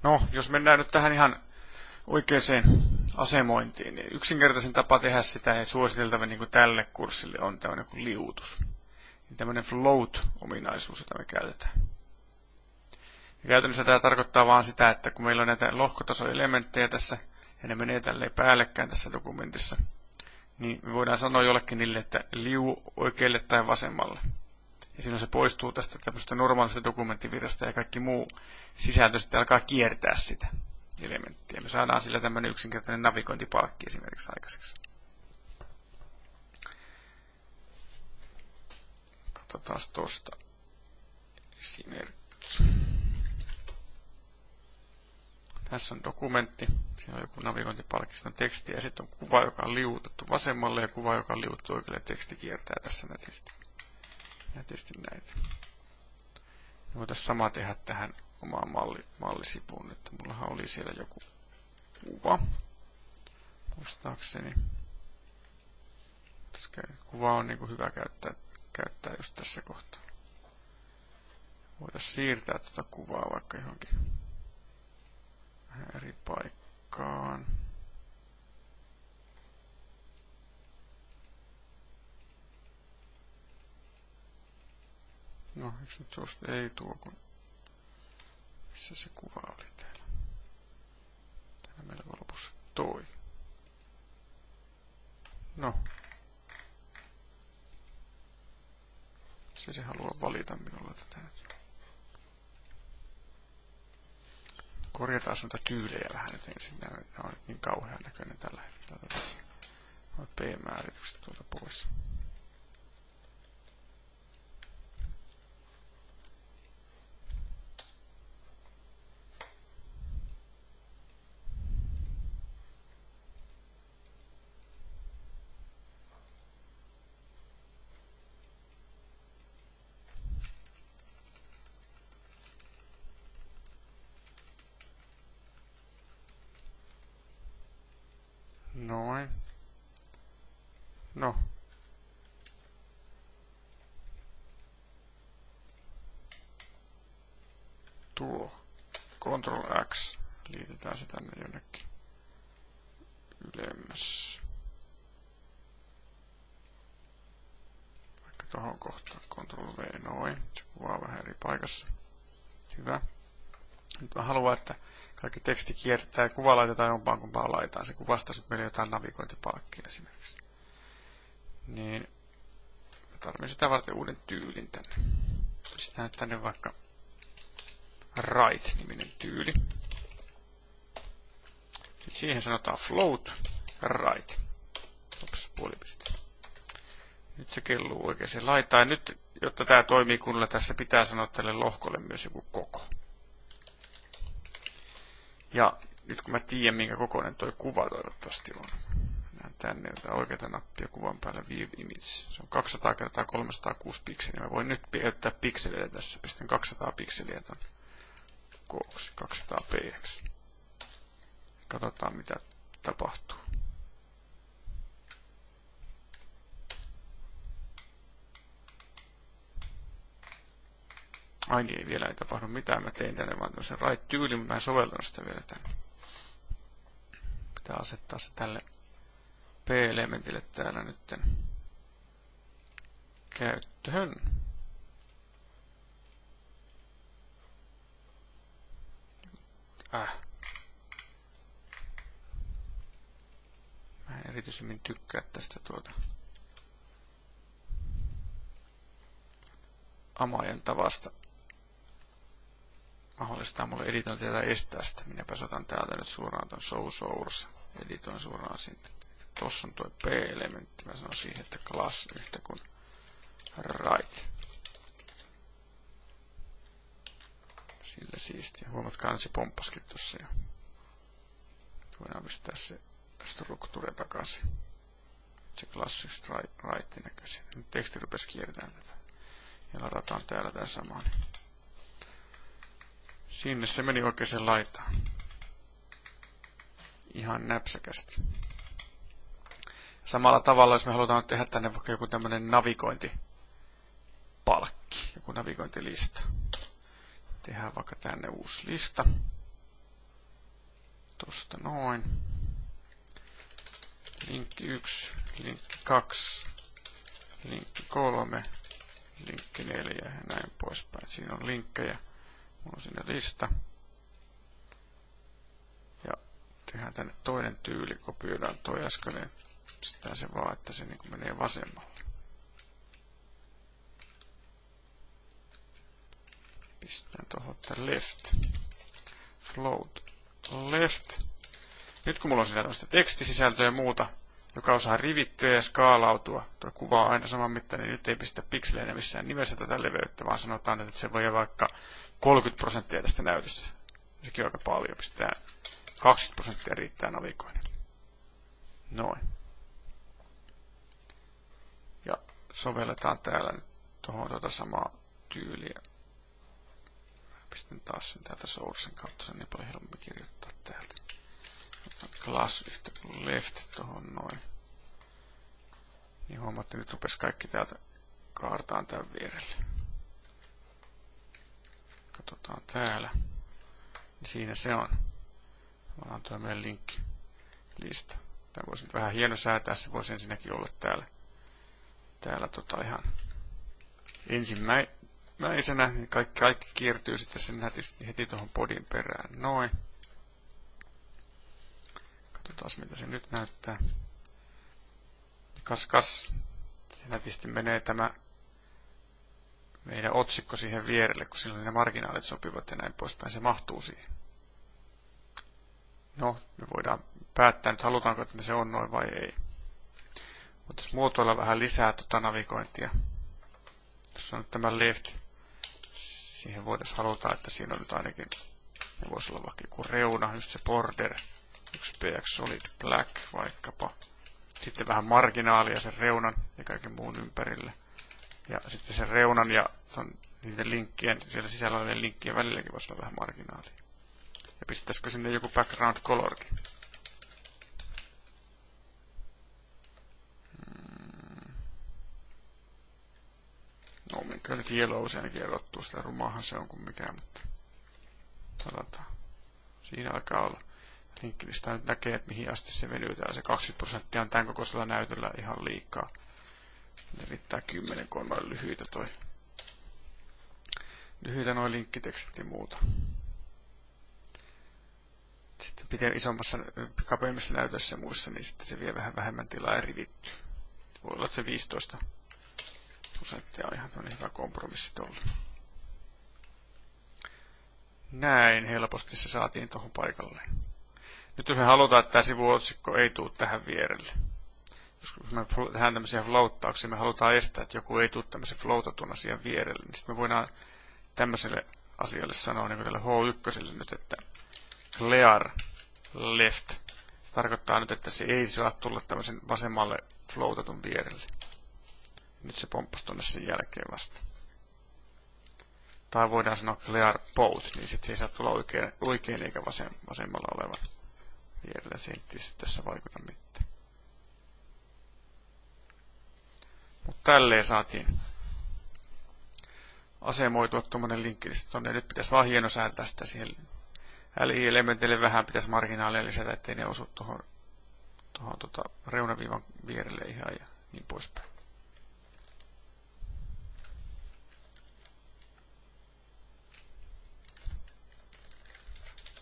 No, jos mennään nyt tähän ihan oikeaan asemointiin, niin yksinkertaisin tapa tehdä sitä ja suositeltava niin kuin tälle kurssille on tämmöinen kuin liuutus. Niin tämmöinen float-ominaisuus, jota me käytetään. Ja käytännössä tämä tarkoittaa vaan sitä, että kun meillä on näitä lohkotasoelementtejä tässä, ja ne menee tälleen päällekkäin tässä dokumentissa, niin me voidaan sanoa jollekin niille, että liu oikealle tai vasemmalle. Ja silloin se poistuu tästä tämmöistä normaalista dokumenttivirrasta ja kaikki muu sisältö sitten alkaa kiertää sitä elementtiä. Me saadaan sillä tämmöinen yksinkertainen navigointipalkki esimerkiksi aikaiseksi. Katsotaan tuosta esimerkki. Tässä on dokumentti, siinä on joku navigointipalkki, siinä on teksti ja sitten on kuva, joka on liuutettu vasemmalle ja kuva, joka on liuutettu oikealle. Teksti kiertää tässä nätisti näitä. Voitaisiin sama tehdä tähän omaan mallisipuun, että mullahan oli siellä joku kuva, muistaakseni. Kuva on niin kuin hyvä käyttää just tässä kohtaa. Voitaisiin siirtää tuota kuvaa vaikka johonkin vähän eri paikkaan. No, eikö nyt suosta ei tuo, kun missä se kuva oli täällä? Täällä meillä lopussa toi. No. Se haluaa valita minulla tätä nyt. Korjataan noita tyylejä vähän nyt ensin. Nämä on nyt niin kauhean näköinen tällä hetkellä. Tässä on P-määritykset tuolta pois. Noin. No. Tuo. Ctrl X. Liitetään se tänne jonnekin ylemmäs. Vaikka tohon kohtaan. Ctrl V. Noin. Se kuvaa vähän eri paikassa. Hyvä. Nyt mä haluan, että kaikki teksti kiertää ja kuva laitetaan jompaan kumpaan laitaan. Se kuvastaa sitten meille jotain navigointipalkkia esimerkiksi. Niin mä tarvitsen sitä varten uuden tyylin tänne. Pistetään tänne vaikka right-niminen tyyli. Sitten siihen sanotaan float right. Ops, puolipiste. Nyt se kelluu oikeaan laitaan. Nyt, jotta tämä toimii kunnolla, tässä pitää sanoa tälle lohkolle myös joku koko. Ja nyt kun mä tiedän, minkä kokoinen toi kuva toivottavasti on. Mennään tänne, jotain oikeata nappia kuvan päällä, View Image. Se on 200 x 306 pikseliä. Mä voin nyt käyttää pikseleitä tässä. Pistän 200 pikseliä ton kooksi, 200 px. Katsotaan mitä tapahtuu. Ai niin, vielä ei tapahdu mitään. Mä tein tänne vaan tämmöisen right-tyylin, mutta mä en soveltanut sitä vielä tänne. Pitää asettaa se tälle P-elementille täällä nytten käyttöön. Mä en erityisemmin tykkää tästä Amajan tavasta mahdollistaa mulle editointia tai estää sitä. Minäpäs otan täältä nyt suoraan ton show source. Editoin suoraan sinne. Tossa on tuo P-elementti. Mä sanon siihen, että class yhtä kuin right. Sillä siistiä. Huomatkaa, että se pomppaskin tossa jo. Voidaan pistää se struktuuri takaisin. Se classic right näköisiä. Nyt teksti rupesi kiertämään tätä. Ja ladataan täällä tää sama. Sinne se meni oikeaan laitaan. Ihan näpsäkästi. Samalla tavalla, jos me halutaan tehdä tänne vaikka joku tämmönen navigointipalkki, joku navigointilista. Tehdään vaikka tänne uusi lista. Tuosta noin. Linkki 1, linkki 2, linkki 3, linkki 4 ja näin poispäin. Siinä on linkkejä. Mulla on siinä lista. Ja tehdään tänne toinen tyyli. Kopioidaan toi äskeinen. Pistetään se vaan, että se niin kuin menee vasemmalle. Pistetään tuohon left. Float left. Nyt kun mulla on siinä tämmöistä tekstisisältöä ja muuta, joka osaa rivittyä ja skaalautua, tuo kuva on aina saman mittainen, niin nyt ei pistä pikseleinä missään nimessä tätä leveyttä, vaan sanotaan, että se voi vaikka 30% tästä näytöstä. Sekin on aika paljon, pistetään 20% riittää navigoinnille. Noin. Ja sovelletaan täällä nyt tuohon samaa tyyliä. Pistän taas sen täältä sourcen kautta, se on niin paljon helpompi kirjoittaa täältä. Class yhtä kuin left tuohon noin. Niin huomaatte, nyt rupesi kaikki täältä kaartaan tämän vierelle. Katsotaan täällä. Niin siinä se on. Tavallaan tuo meidän linkkilista. Tämä voisi nyt vähän hieno säätää, se voisi ensinnäkin olla täällä ihan ensimmäisenä. Niin kaikki kiertyy sitten sen nätisti heti tuohon podin perään. Noin. Katsotaan mitä se nyt näyttää. Kas. Se nätisti menee tämä meidän otsikko siihen vierelle, kun silloin ne marginaalit sopivat ja näin poispäin. Se mahtuu siihen. No, me voidaan päättää nyt, halutaanko, että se on noin vai ei. Voitaisiin muotoilla vähän lisää navigointia. Jos on nyt tämä left, siihen voitaisiin haluta, että siinä on nyt ainakin, ne voisi olla vaikka joku reuna, just se border, 1px solid black vaikkapa. Sitten vähän marginaalia sen reunan ja kaiken muun ympärille. Ja sitten sen reunan ja niiden linkkien, siellä sisällä olevien linkkien välilläkin voisi olla vähän marginaalia. Ja pistäisikö sinne joku background colorkin? No, kyllä ainakin yellow se ainakin erottuu, sitä rumaahan se on kuin mikään, mutta katsotaan. Siinä alkaa olla. Linkkilistä nyt näkee, että mihin asti se venytään. Se 20% on tämän kokoisella näytöllä ihan liikaa. Ne riittää 10, kun on noin lyhyitä noin linkkitekstit ja muuta. Sitten pitää isommassa, kapeammissa näytöissä ja muissa, niin sitten se vie vähän vähemmän tilaa ja rivittyy. Voi olla, että se 15% on ihan hyvä kompromissi tuolla. Näin helposti se saatiin tuohon paikalle. Nyt jos me halutaan, että tämä sivuotsikko ei tule tähän vierelle. Jos me tehdään tämmöisiä floattauksia, me halutaan estää, että joku ei tule tämmöisen floatatun asian vierelle, niin sitten me voidaan tämmöiselle asialle sanoa, niin kuin tälle H1 nyt, että clear left. Se tarkoittaa nyt, että se ei saa tulla tämmöisen vasemmalle floatatun vierelle. Nyt se pomppasi tuonne sen jälkeen vasta. Tai voidaan sanoa clear both, niin sitten se ei saa tulla oikein eikä vasemmalla olevan vierellä. Se ei tässä vaikuta mitään. Mutta tälleen saatiin asemoitua tuommoinen linkki tuonne. Nyt pitäisi vaan hienosäätää sitä siihen LI-elementille vähän pitäisi marginaalia lisätä, ettei ne osu tuohon reunaviivan vierelle ihan ja niin poispäin.